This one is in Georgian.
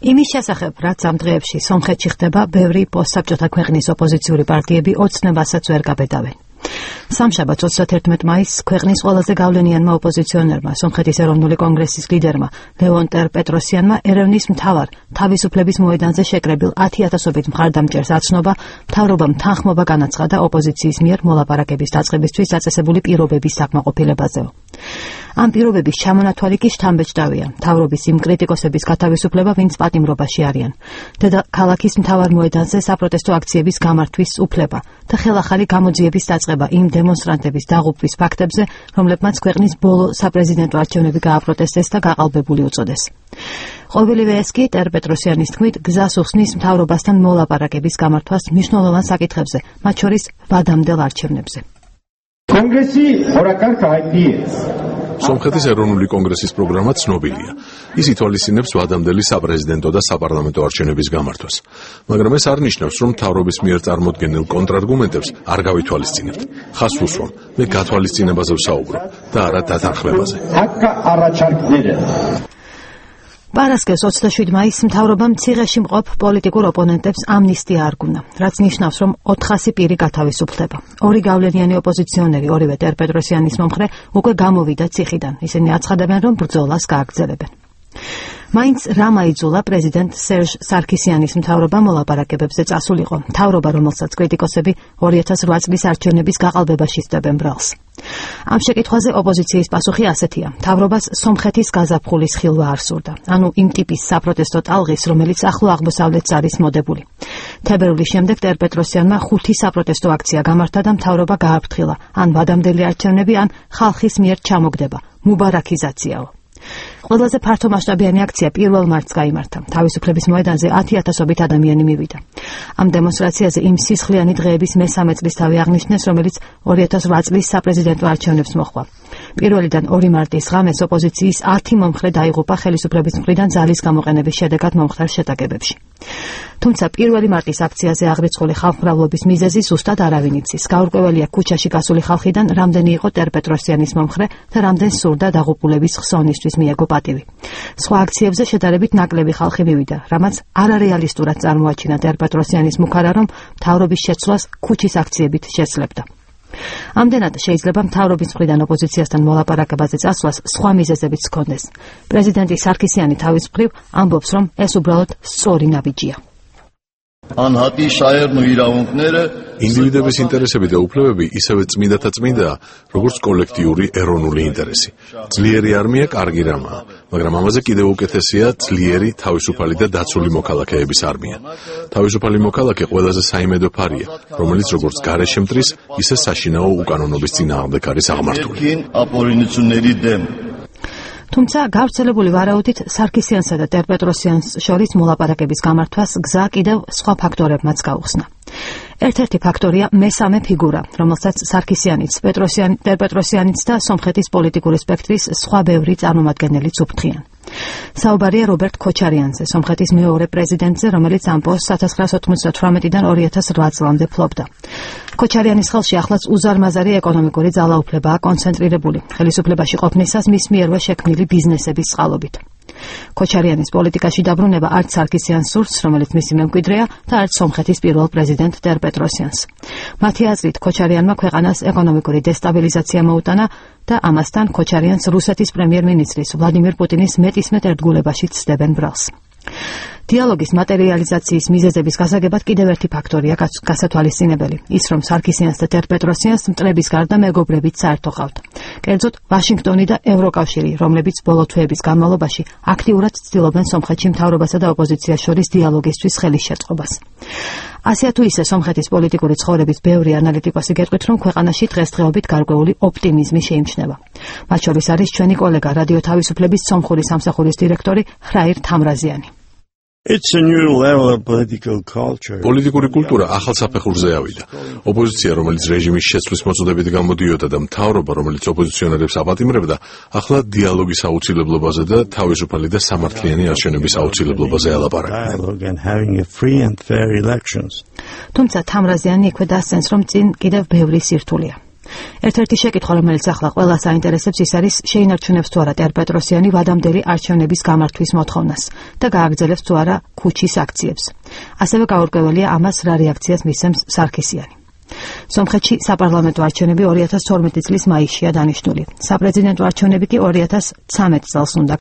იმის შესახებ, რაც ამ დღეებში სომხეთში ხდება, ბევრი პოსტსაბჭოთა ქვეყნის ოპოზიციური პარტიები ოცნებასაც ვერ გაბედავენ. სამშაბათს 31 მაისს ქვეყნის ყველაზე გავლენიანმა ოპოზიციონერმა, სომხეთის ეროვნული კონგრესის ლიდერმა ლევონ ტერპეტროსიანმა ერევნის მთავარ თავისუფლების მოედანზე შეკრებილ 10,000-ობით მხარდამჭერს აცნობა, მთავრობამ თანხმობა განაცხადა ოპოზიციის მიერ მოლაპარაკების დაწყებისთვის დაწესებული პირობების საკმაყოფილებაზეო. ამ პირობების ჩამონათვალი კი შთამბეჭდავია მთავრობის იმ კრიტიკოსების გათავისუფლება, ვინც პატიმრობაში არიან. დედაქალაქის მთავარ მოედანზე საპროტესტო აქციების გამართვის უფლება და ხელახალი გამოძიების დაწყება იმ დემონსტრანტების დაღუპვის ფაქტებზე, რომლებმაც ქვეყნის ბოლო საპრეზიდენტო არჩევნები გააპროტესტეს და გაყალბებული უწოდეს. ყოველივე ეს კი ტერპეტროსიანის თქმით გზას უხსნის მთავრობასთან მოლაპარაკების გამართვას მნიშვნელოვან საკითხებზე, მათ შორის ვადამდელ არჩევნებზე. კონგრესი ორაკარგ հայտնի სომხეთის ეროვნული კონგრესის პროგრამა ცნობილია. ის ითვალისწინებს ვადამდელი საპრეზიდენტო და საპარლამენტო არჩევნების გამართვას. მაგრამ ეს არ ნიშნავს, რომ მთავრობის მიერ წარმოდგენილ კონტრარგუმენტებს არ გავითვალისწინებთ. ხას უსვამ, მე გათვალისწინებაზე ვსაუბრობ და არა დათანხმებაზე. აკა არაჩარკները პარასკევს 27 მაისს მთავრობამ ციხეში მყოფ პოლიტიკურ ოპონენტებს ამნისტია არგუნა, რაც ნიშნავს, რომ 400 პირი გათავისუფლდება. ორი გავლენიანი ოპოზიციონერი, ორივე ტერპეტროსიანის მომხრე, უკვე გამოვიდა ციხიდან. ისინი აცხადებენ, რომ ბრძოლას გააგრძელებენ. მაინც რა მაიძულა პრეზიდენტ სერჟ სარქისიანის მთავრობა მოლაპარაკებებზე წასულიყო, მთავრობა, რომელსაც კრიტიკოსები 2008 წლის არჩევნების გაყალბებაში სდებენ ბრალს. ამ შეკითხვაზე ოპოზიციის პასუხი ასეთია: მთავრობას სომხეთის გაზაფხულის ხილვა არ სურდა, ანუ იმ ტიპის საპროტესტო ტალღის, რომელიც ახლო აღმოსავლეთს არის მოდებული. თებერვლის შემდეგ ტერპეტროსიანმა 5 საპროტესტო აქცია გამართა და მთავრობა გააფრთხილა, ან ვადამდელი არჩევნები, ან ხალხის მიერ ჩამოგდება, მუბარაქიზაციაო. ყველაზე ფართო მასშტაბიანი აქცია 1 მარტს გაიმართა. თავისუფლების მოედანზე 10,000-ობით ადამიანი მივიდა. ამ დემონსტრაციაზე იმ სისხლიანი დღეების მესამე წლისთავი აღნიშნეს, რომელიც 2008 წლის საპრეზიდენტო არჩევნებს მოჰყვა. პირველიდან 2 მარტის ღამეს ოპოზიციის 10 მომხრე დაიღუპა ხელისუფლების მხრიდან ძალის გამოყენების შედეგად მომხდარ შეტაკებებში. თუმცა 1 მარტის აქციაზე აღრიცხული ხალხმრავლობის მიზეზი ზუსტად არავინ იცის. გაურკვეველია ქუჩაში გასული ხალხიდან რამდენი იყო ტერპეტროსიანის მომხრე და რამდენს სურდა დაღუპულების ხსოვნისთვის მიეგო პატივი. სხვა აქციებზე შედარებით ნაკლები ხალხი მივიდა, რამაც არარეალისტურად წარმოაჩინა ტერპეტროსიანის მუქარა, რომ მთავრობის შეცვლას ქუჩის აქციებით შესძლებდა. ამდენად შეიძლება მთავრობის მხრიდან ოპოზიციასთან მოლაპარაკებაზე წასვლას სხვა მიზეზებიც ჰქონდეს. პრეზიდენტი სარქისიანი თავის მხრივ ამბობს, რომ ეს უბრალოდ სწორი ნაბიჯია. Անհատի շահերն ու իրավունքները ინდივიდების ინტერესები და უფლებები ისევე წმინდათა წმინდაა, როგორც კოლექტიური ეროვნული ინტერესი. ძლიერი არმია კარგი რამაა, მაგრამ ამაზე კიდევ უკეთესია ძლიერი, თავისუფალი და დაცული მოქალაქეების არმია. თავისუფალი მოქალაქე ყველაზე საიმედო ფარია, რომელიც როგორც გარეშე მტრის, ისე საშინაო უკანონობის წინააღმდეგ არის აღმართული. თუმცა გავრცელებული ვარაუდით სარქისიანსა და ტერპეტროსიანს შორის მოლაპარაკების გამართვას გზა კიდევ სხვა ფაქტორებმაც გაუხსნა. ერთ-ერთი ფაქტორია მესამე ფიგურა, რომელსაც სარქისიანიც, ტერპეტროსიანიც და სომხეთის პოლიტიკური სპექტრის სხვა ბევრი წარმომადგენელიც უფრთხიან. საუბარია რობერტ ქოჩარიანზე, სომხეთის მეორე პრეზიდენტზე, რომელიც ამ პოსტს 1998-დან 2008 წლამდე ფლობდა. ქოჩარიანის ხელში ახლაც უზარმაზარი ეკონომიკური ძალაუფლებაა კონცენტრირებული, ხელისუფლებაში ყოფნისას მის მიერვე შექმნილი ბიზნესების წყალობით. ქოჩარიანის პოლიტიკაში დაბრუნება არც სარქისიანს სურს, რომელიც მისი მემკვიდრეა, და არც სომხეთის პირველ პრეზიდენტ ტერპეტროსიანს. მათი აზრით, ქოჩარიანმა ქვეყანას ეკონომიკური დესტაბილიზაცია მოუტანა და ამასთან ქოჩარიანს რუსეთის პრემიერ-მინისტრის ვლადიმირ პუტინის მეტისმეტ ერთგულებაში ცდებენ ბრალს. დიალოგის მატერიალიზაციის მიზეზების გასაგებად კიდევ ერთი ფაქტორია გასათვალისწინებელი, ის რომ სარქისიანს და ტერპეტროსიანს მტრების გარდა მეგობრებიც საერთო ყავთ. კერძოდ, ვაშინგტონი და ევროკავშირი, რომლებიც ბოლო თვეების განმავლობაში აქტიურად ცდილობენ სომხეთში მთავრობასა და ოპოზიციას შორის დიალოგისთვის ხელის შეწყობას. ასეა თუ ისე სომხეთის პოლიტიკური ცხოვრების ბევრი ანალიტიკოსი გეტყვით, რომ ქვეყანაში დღესდღეობით გარკვეული ოპტიმიზმი შეიმჩნევა. მათ შორის არის ჩვენი კოლეგა რადიო თავისუფლების სომხური სამსახურის დირექტორი ხრაირ თამრაზიანი. პოლიტიკური კულტურა ახალ საფეხურზე ავიდა. ოპოზიცია, რომელიც რეჟიმის შეცვლის მოწოდებით გამოდიოდა და მთავრობა, რომელიც ოპოზიციონერებს აპატიმრებდა, ახლა დიალოგის აუცილებლობაზე და თავისუფალი და სამართლიანი არჩევნების აუცილებლობაზე ელაპარაკებენ. თუმცა თამრაზიანი იქვე დასცენს, რომ წინ კიდევ ბევრი სირთულეა. ერთ-ერთი შეკითხვა, რომელიც ახლა ყველას აინტერესებს, ის არის შეინარჩუნებს თუ არა ტერპეტროსიანი ვადამდელი არჩევნების გამართვის მოთხოვნას და გააგრძელებს თუ არა ქუჩის აქციებს. ასევე გაურკვეველია ამას რა რეაქციას მისცემს სარქისიანი. სომხეთში საპარლამენტო არჩევნები 2012 წლის მაისშია დანიშნული. საპრეზიდენტო არჩევნები კი 2013 წელს უნდა